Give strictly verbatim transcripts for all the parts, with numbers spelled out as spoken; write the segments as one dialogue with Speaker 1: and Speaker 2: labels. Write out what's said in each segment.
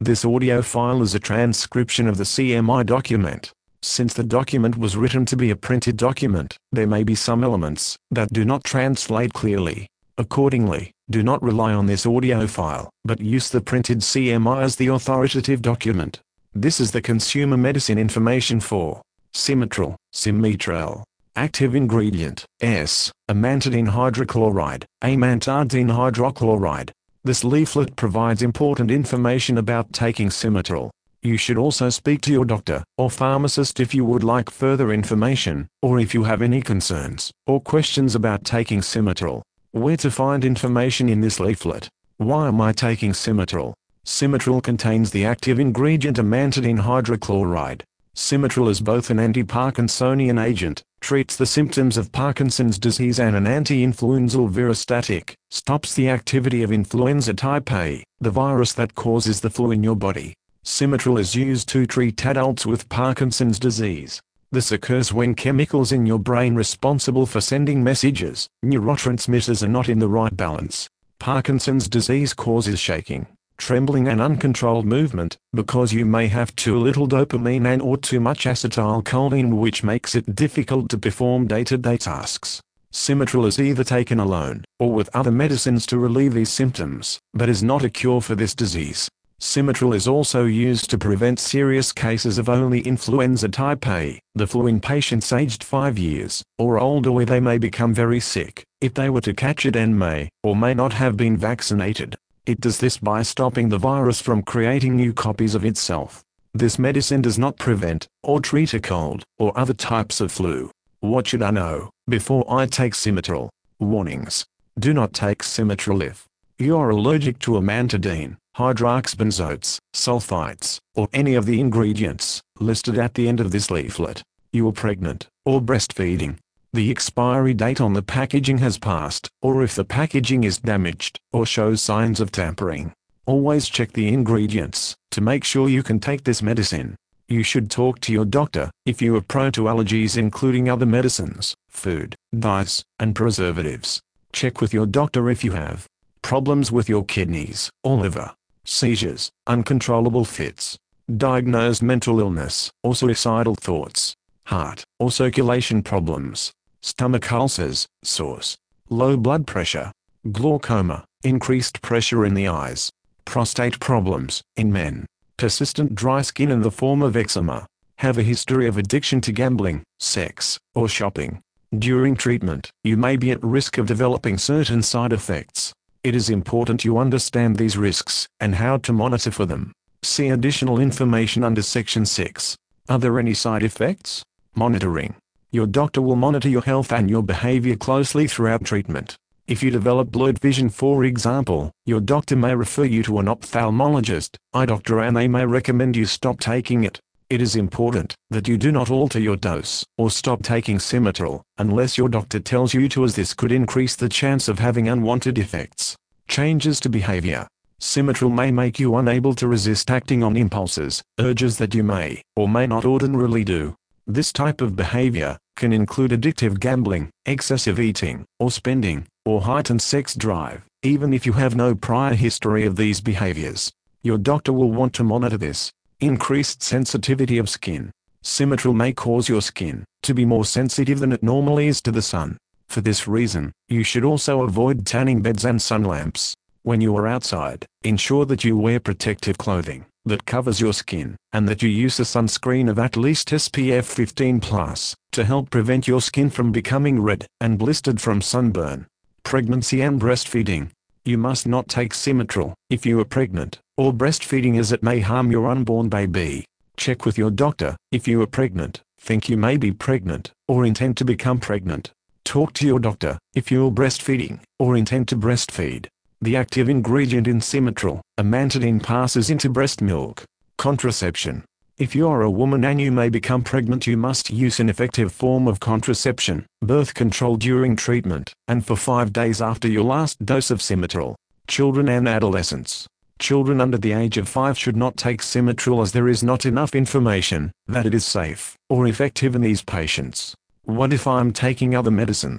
Speaker 1: This audio file is a transcription of the C M I document. Since the document was written to be a printed document, there may be some elements that do not translate clearly. Accordingly, do not rely on this audio file, but use the printed C M I as the authoritative document. This is the consumer medicine information for Simetrel, Simetrel. Active ingredient, S, amantadine hydrochloride, amantadine hydrochloride. This leaflet provides important information about taking Simetrel. You should also speak to your doctor or pharmacist if you would like further information, or if you have any concerns or questions about taking Simetrel. Where to find information in this leaflet? Why am I taking Simetrel? Simetrel contains the active ingredient amantadine hydrochloride. Simetrel is both an anti-Parkinsonian agent, treats the symptoms of Parkinson's disease, and an anti-influenzal virostatic, stops the activity of influenza type A, the virus that causes the flu in your body. Simetrel is used to treat adults with Parkinson's disease. This occurs when chemicals in your brain responsible for sending messages, neurotransmitters, are not in the right balance. Parkinson's disease causes shaking, trembling and uncontrolled movement, because you may have too little dopamine and or too much acetylcholine, which makes it difficult to perform day-to-day tasks. Simetrel is either taken alone, or with other medicines to relieve these symptoms, but is not a cure for this disease. Simetrel is also used to prevent serious cases of only influenza type A, the flu, in patients aged five years or older, where they may become very sick if they were to catch it and may or may not have been vaccinated. It does this by stopping the virus from creating new copies of itself. This medicine does not prevent or treat a cold or other types of flu. What should I know before I take Simetrel? Warnings. Do not take Simetrel if you are allergic to amantadine, hydroxybenzoates, sulfites, or any of the ingredients listed at the end of this leaflet. You are pregnant or breastfeeding. The expiry date on the packaging has passed, or if the packaging is damaged or shows signs of tampering. Always check the ingredients to make sure you can take this medicine. You should talk to your doctor if you are prone to allergies, including other medicines, food, dyes, and preservatives. Check with your doctor if you have problems with your kidneys or liver, seizures, uncontrollable fits, diagnosed mental illness or suicidal thoughts, heart or circulation problems, stomach ulcers, sores, low blood pressure, glaucoma, increased pressure in the eyes, prostate problems in men, persistent dry skin in the form of eczema, have a history of addiction to gambling, sex, or shopping. During treatment, you may be at risk of developing certain side effects. It is important you understand these risks and how to monitor for them. See additional information under Section six. Are there any side effects? Monitoring. Your doctor will monitor your health and your behavior closely throughout treatment. If you develop blurred vision, for example, your doctor may refer you to an ophthalmologist, eye doctor, and they may recommend you stop taking it. It is important that you do not alter your dose or stop taking Simetrel unless your doctor tells you to, as this could increase the chance of having unwanted effects. Changes to behavior. Simetrel may make you unable to resist acting on impulses, urges that you may or may not ordinarily do. This type of behavior can include addictive gambling, excessive eating or spending, or heightened sex drive, even if you have no prior history of these behaviors. Your doctor will want to monitor this. Increased sensitivity of skin. Simetrel may cause your skin to be more sensitive than it normally is to the sun. For this reason, you should also avoid tanning beds and sun lamps. When you are outside, ensure that you wear protective clothing that covers your skin, and that you use a sunscreen of at least S P F fifteen plus, to help prevent your skin from becoming red and blistered from sunburn. Pregnancy and breastfeeding. You must not take Simetrel if you are pregnant or breastfeeding, as it may harm your unborn baby. Check with your doctor if you are pregnant, think you may be pregnant, or intend to become pregnant. Talk to your doctor if you are breastfeeding or intend to breastfeed. The active ingredient in Simetrel, amantadine, passes into breast milk. Contraception. If you are a woman and you may become pregnant, you must use an effective form of contraception, birth control, during treatment, and for five days after your last dose of Simetrel. Children and adolescents. Children under the age of five should not take Simetrel, as there is not enough information that it is safe or effective in these patients. What if I'm taking other medicines?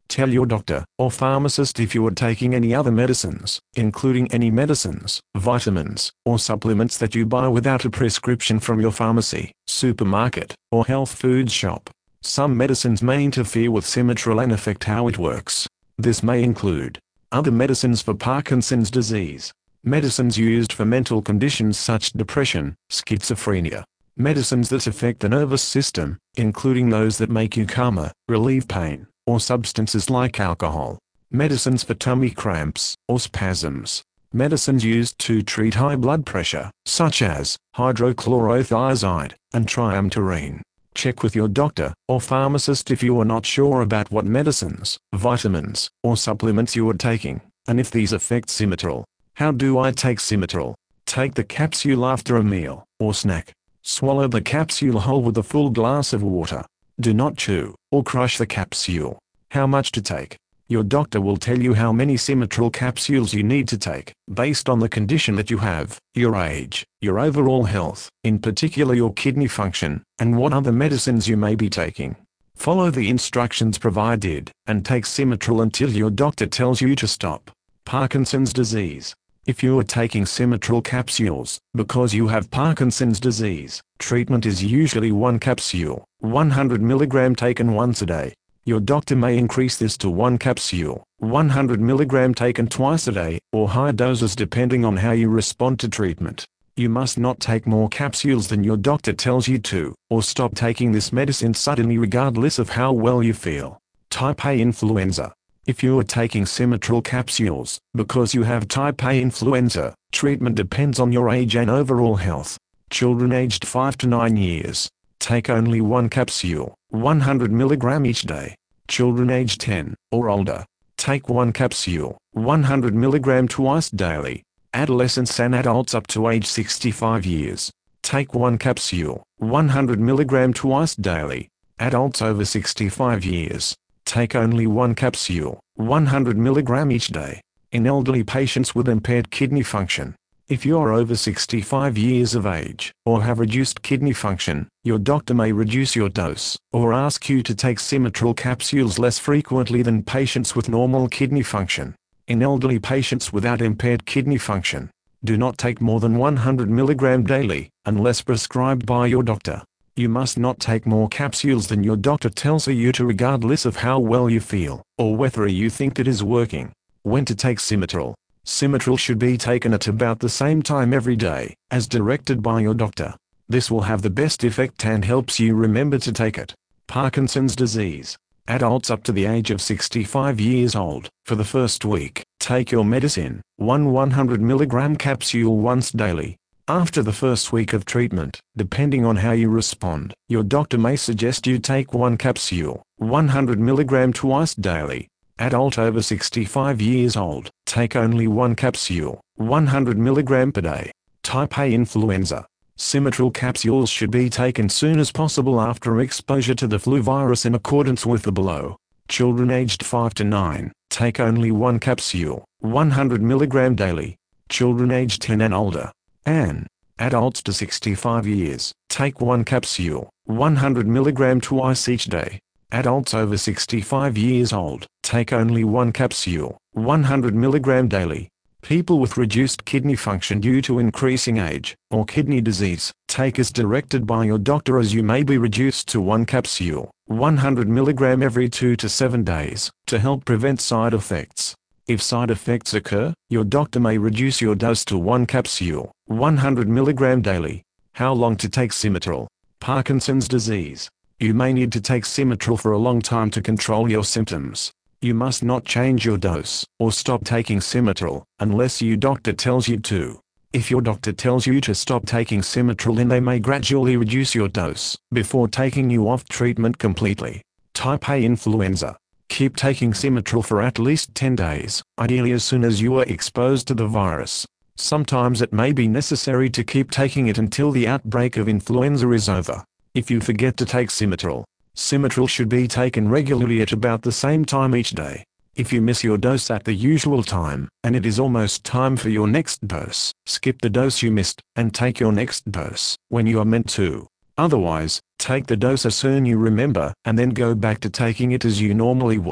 Speaker 1: Tell your doctor or pharmacist if you are taking any other medicines, including any medicines, vitamins, or supplements that you buy without a prescription from your pharmacy, supermarket, or health food shop. Some medicines may interfere with Simetrol and affect how it works. This may include other medicines for Parkinson's disease, medicines used for mental conditions such as depression, schizophrenia, medicines that affect the nervous system, including those that make you calmer, relieve pain, or substances like alcohol, medicines for tummy cramps or spasms, medicines used to treat high blood pressure, such as hydrochlorothiazide and triamterene. Check with your doctor or pharmacist if you are not sure about what medicines, vitamins, or supplements you are taking, and if these affect Simetrol. How do I take Simetrol? Take the capsule after a meal or snack. Swallow the capsule whole with a full glass of water. Do not chew or crush the capsule. How much to take? Your doctor will tell you how many Simetrol capsules you need to take, based on the condition that you have, your age, your overall health, in particular your kidney function, and what other medicines you may be taking. Follow the instructions provided, and take Simetrol until your doctor tells you to stop. Parkinson's disease. If you are taking Simetrol capsules, because you have Parkinson's disease, treatment is usually one capsule, one hundred milligrams taken once a day. Your doctor may increase this to one capsule, one hundred milligrams taken twice a day, or higher doses depending on how you respond to treatment. You must not take more capsules than your doctor tells you to, or stop taking this medicine suddenly regardless of how well you feel. Type A influenza. If you are taking Simetrol capsules, because you have type A influenza, treatment depends on your age and overall health. Children aged five to nine years. Take only one capsule, one hundred milligrams each day. Children aged ten or older. Take one capsule, one hundred milligrams twice daily. Adolescents and adults up to age sixty-five years. Take one capsule, one hundred milligrams twice daily. Adults over sixty-five years. Take only one capsule, one hundred milligrams each day. In elderly patients with impaired kidney function. If you are over sixty-five years of age, or have reduced kidney function, your doctor may reduce your dose, or ask you to take Simetrol capsules less frequently than patients with normal kidney function. In elderly patients without impaired kidney function, do not take more than one hundred milligrams daily, unless prescribed by your doctor. You must not take more capsules than your doctor tells you to regardless of how well you feel, or whether you think it is working. When to take Simetrol. Simetrol should be taken at about the same time every day, as directed by your doctor. This will have the best effect and helps you remember to take it. Parkinson's disease. Adults up to the age of sixty-five years old. For the first week, take your medicine, one one hundred milligram capsule once daily. After the first week of treatment, depending on how you respond, your doctor may suggest you take one capsule, one hundred milligram twice daily. Adult over sixty-five years old, take only one capsule, one hundred milligram per day. Type A influenza. Simetrol capsules should be taken soon as possible after exposure to the flu virus in accordance with the below. Children aged five to nine, take only one capsule, one hundred milligram daily. Children aged ten and older. And adults to sixty-five years, take one capsule, one hundred milligram twice each day. Adults over sixty-five years old, take only one capsule, one hundred milligram daily. People with reduced kidney function due to increasing age, or kidney disease, take as directed by your doctor as you may be reduced to one capsule, one hundred milligram every two to seven days, to help prevent side effects. If side effects occur, your doctor may reduce your dose to one capsule, one hundred milligram daily. How long to take Simetrol? Parkinson's disease. You may need to take Simetrol for a long time to control your symptoms. You must not change your dose, or stop taking Simetrol, unless your doctor tells you to. If your doctor tells you to stop taking Simetrol, then they may gradually reduce your dose, before taking you off treatment completely. Type A influenza. Keep taking Simetrol for at least ten days, ideally as soon as you are exposed to the virus. Sometimes it may be necessary to keep taking it until the outbreak of influenza is over. If you forget to take Simetrol, Simetrol should be taken regularly at about the same time each day. If you miss your dose at the usual time, and it is almost time for your next dose, skip the dose you missed, and take your next dose, when you are meant to. Otherwise, take the dose as soon you remember, and then go back to taking it as you normally would.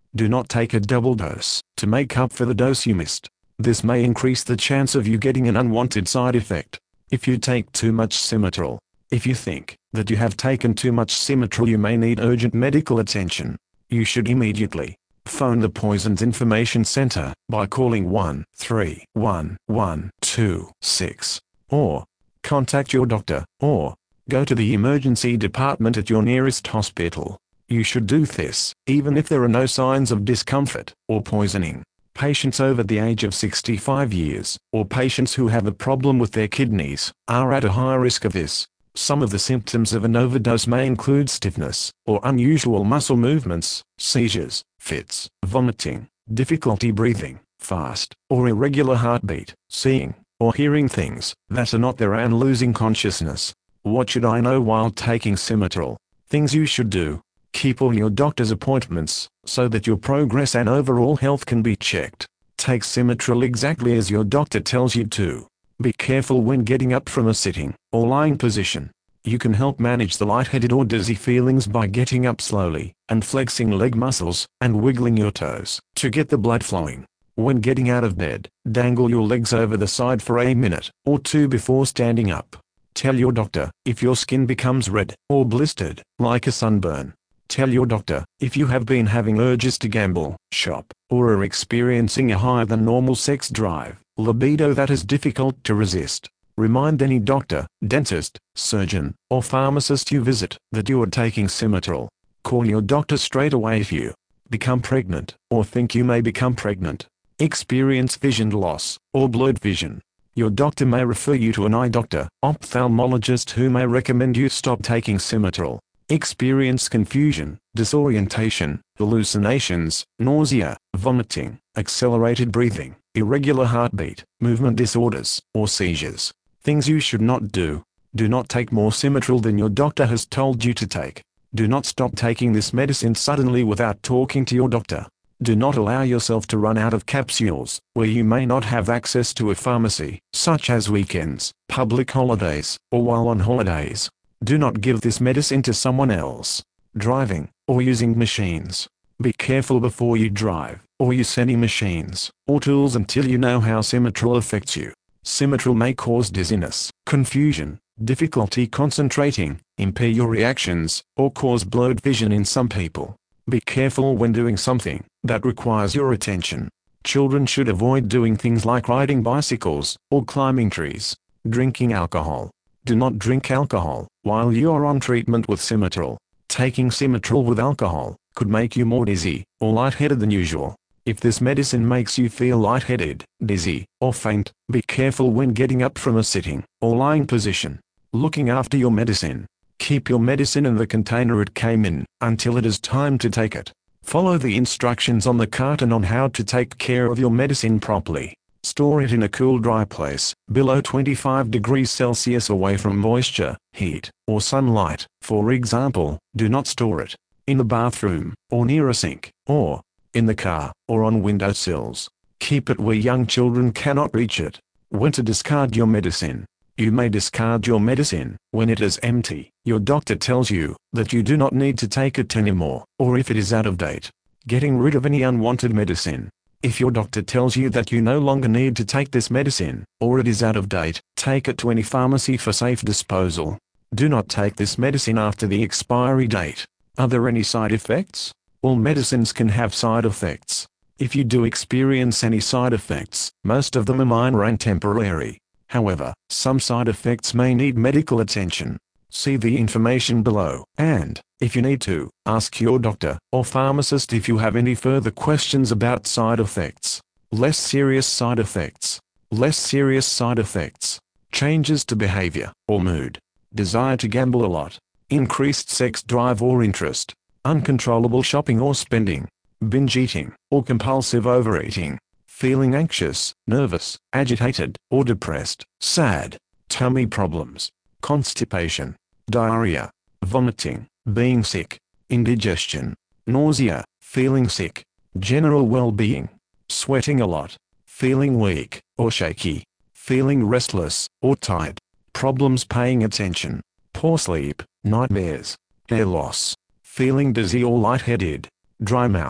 Speaker 1: Do not take a double dose to make up for the dose you missed. This may increase the chance of you getting an unwanted side effect. If you take too much Simetrol. If you think that you have taken too much Simetrol, you may need urgent medical attention. You should immediately phone the Poisons Information Center by calling one three one one two six, or contact your doctor, or go to the emergency department at your nearest hospital. You should do this even if there are no signs of discomfort or poisoning. Patients over the age of sixty-five years, or patients who have a problem with their kidneys, are at a higher risk of this. Some of the symptoms of an overdose may include stiffness, or unusual muscle movements, seizures, fits, vomiting, difficulty breathing, fast or irregular heartbeat, seeing or hearing things that are not there, and losing consciousness. What should I know while taking Simetrol? Things you should do. Keep all your doctor's appointments, so that your progress and overall health can be checked. Take Simetrol exactly as your doctor tells you to. Be careful when getting up from a sitting or lying position. You can help manage the lightheaded or dizzy feelings by getting up slowly, and flexing leg muscles, and wiggling your toes, to get the blood flowing. When getting out of bed, dangle your legs over the side for a minute or two before standing up. Tell your doctor if your skin becomes red or blistered, like a sunburn. Tell your doctor if you have been having urges to gamble, shop, or are experiencing a higher than normal sex drive, libido that is difficult to resist. Remind any doctor, dentist, surgeon, or pharmacist you visit that you are taking Simetrol. Call your doctor straight away if you become pregnant, or think you may become pregnant, experience vision loss, or blurred vision. Your doctor may refer you to an eye doctor, ophthalmologist, who may recommend you stop taking Simetrol. Experience confusion, disorientation, hallucinations, nausea, vomiting, accelerated breathing, irregular heartbeat, movement disorders, or seizures. Things you should not do. Do not take more Simetrol than your doctor has told you to take. Do not stop taking this medicine suddenly without talking to your doctor. Do not allow yourself to run out of capsules, where you may not have access to a pharmacy, such as weekends, public holidays, or while on holidays. Do not give this medicine to someone else. Driving, or using machines. Be careful before you drive, or use any machines, or tools until you know how Simetrol affects you. Simetrol may cause dizziness, confusion, difficulty concentrating, impair your reactions, or cause blurred vision in some people. Be careful when doing something that requires your attention. Children should avoid doing things like riding bicycles, or climbing trees. Drinking alcohol. Do not drink alcohol while you are on treatment with Simetrol. Taking Simetrol with alcohol could make you more dizzy or lightheaded than usual. If this medicine makes you feel lightheaded, dizzy, or faint, be careful when getting up from a sitting or lying position. Looking after your medicine. Keep your medicine in the container it came in until it is time to take it. Follow the instructions on the carton on how to take care of your medicine properly. Store it in a cool, dry place, below twenty-five degrees Celsius, away from moisture, heat, or sunlight. For example, do not store it in the bathroom, or near a sink, or in the car, or on windowsills. Keep it where young children cannot reach it. When to discard your medicine. You may discard your medicine when it is empty. Your doctor tells you that you do not need to take it anymore, or if it is out of date. Getting rid of any unwanted medicine. If your doctor tells you that you no longer need to take this medicine, or it is out of date, take it to any pharmacy for safe disposal. Do not take this medicine after the expiry date. Are there any side effects? All medicines can have side effects. If you do experience any side effects, most of them are minor and temporary. However, some side effects may need medical attention. See the information below, and, if you need to, ask your doctor or pharmacist if you have any further questions about side effects. Less serious side effects. Less serious side effects. Changes to behavior or mood. Desire to gamble a lot. Increased sex drive or interest. Uncontrollable shopping or spending. Binge eating or compulsive overeating. Feeling anxious, nervous, agitated, or depressed. Sad. Tummy problems. Constipation. Diarrhea. Vomiting. Being sick. Indigestion. Nausea. Feeling sick. General well-being. Sweating a lot. Feeling weak, or shaky. Feeling restless, or tired. Problems paying attention. Poor sleep. Nightmares. Hair loss. Feeling dizzy or lightheaded. Dry mouth.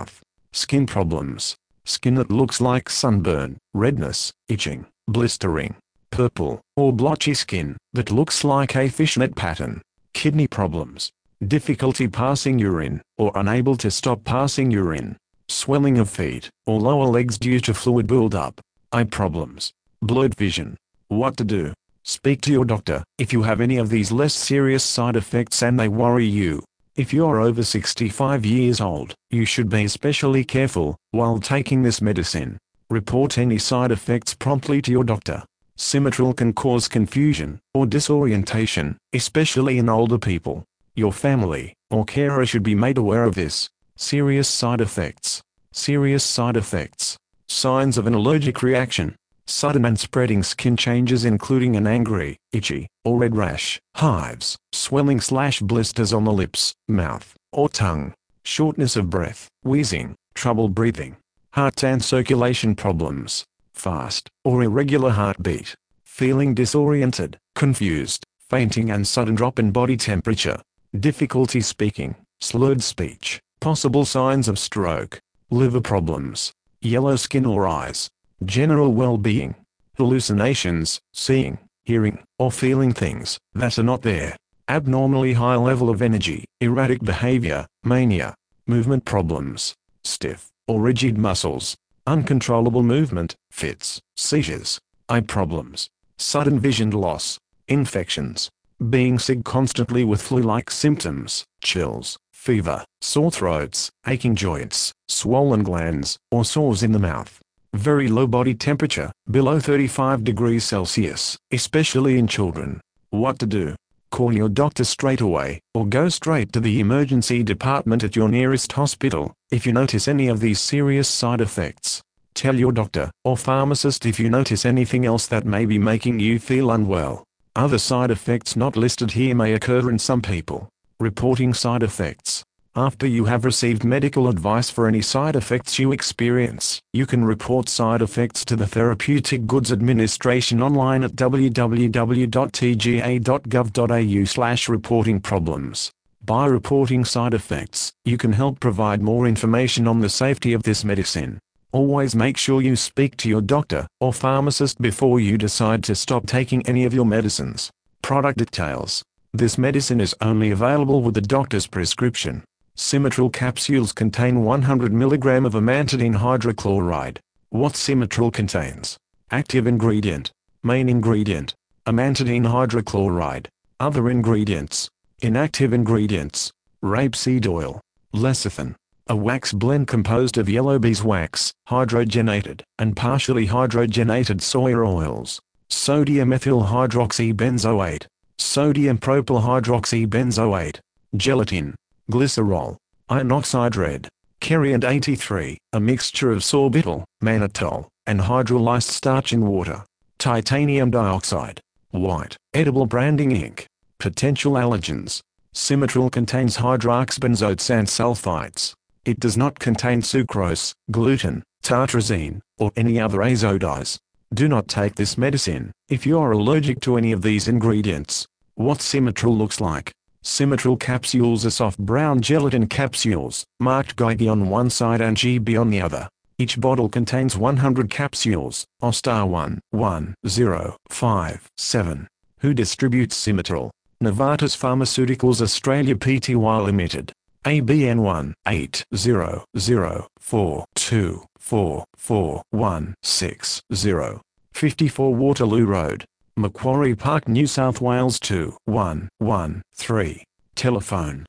Speaker 1: Skin problems. Skin that looks like sunburn, redness, itching, blistering, purple, or blotchy skin that looks like a fishnet pattern. Kidney problems. Difficulty passing urine, or unable to stop passing urine. Swelling of feet, or lower legs due to fluid buildup. Eye problems. Blurred vision. What to do? Speak to your doctor if you have any of these less serious side effects and they worry you. If you're over sixty-five years old, you should be especially careful while taking this medicine. Report any side effects promptly to your doctor. Cimetril can cause confusion or disorientation, especially in older people. Your family or carer should be made aware of this. Serious side effects. Serious side effects. Signs of an allergic reaction. Sudden and spreading skin changes including an angry, itchy, or red rash, hives, swelling slash blisters on the lips, mouth, or tongue, shortness of breath, wheezing, trouble breathing, heart and circulation problems, fast or irregular heartbeat, feeling disoriented, confused, fainting and sudden drop in body temperature, difficulty speaking, slurred speech, possible signs of stroke, liver problems, yellow skin or eyes, general well-being, hallucinations, seeing, hearing, or feeling things that are not there, abnormally high level of energy, erratic behavior, mania, movement problems, stiff or rigid muscles, uncontrollable movement, fits, seizures, eye problems, sudden vision loss, infections, being sick constantly with flu-like symptoms, chills, fever, sore throats, aching joints, swollen glands, or sores in the mouth. Very low body temperature, below thirty-five degrees Celsius, especially in children. What to do? Call your doctor straight away, or go straight to the emergency department at your nearest hospital, if you notice any of these serious side effects. Tell your doctor, or pharmacist if you notice anything else that may be making you feel unwell. Other side effects not listed here may occur in some people. Reporting side effects. After you have received medical advice for any side effects you experience, you can report side effects to the Therapeutic Goods Administration online at w w w dot t g a dot gov dot a u slash reporting problems. By reporting side effects, you can help provide more information on the safety of this medicine. Always make sure you speak to your doctor or pharmacist before you decide to stop taking any of your medicines. Product details. This medicine is only available with the doctor's prescription. Cimetril capsules contain one hundred milligrams of amantadine hydrochloride. What Cimetril contains? Active ingredient. Main ingredient. Amantadine hydrochloride. Other ingredients. Inactive ingredients. Rapeseed oil. Lecithin. A wax blend composed of yellow beeswax, hydrogenated, and partially hydrogenated soya oils. Sodium ethyl hydroxybenzoate. Sodium propyl hydroxybenzoate. Gelatin. Glycerol, iron oxide red, Cariant eighty-three, a mixture of sorbitol, mannitol, and hydrolyzed starch in water. Titanium dioxide, white, edible branding ink. Potential allergens. Cimetril contains hydroxybenzoates and sulfites. It does not contain sucrose, gluten, tartrazine, or any other azodyes. Do not take this medicine if you are allergic to any of these ingredients. What Cimetril looks like. Cimetril capsules are soft brown gelatin capsules, marked G I B on one side and G B on the other. Each bottle contains one hundred capsules. O star one one zero five seven. Who distributes Cimetril? Novartis Pharmaceuticals Australia Pty Limited. A B N one eight zero zero four two four four one six zero. fifty-four Waterloo Road, Macquarie Park, New South Wales two one one three. Telephone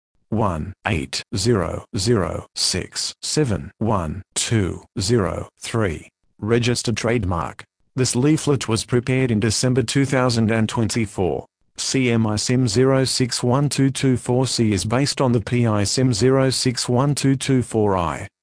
Speaker 1: one eight zero zero six seven one two zero three. Registered trademark. This leaflet was prepared in December two thousand twenty-four. C M I S I M zero six one two two four C is based on the P I S I M zero six one two two four I.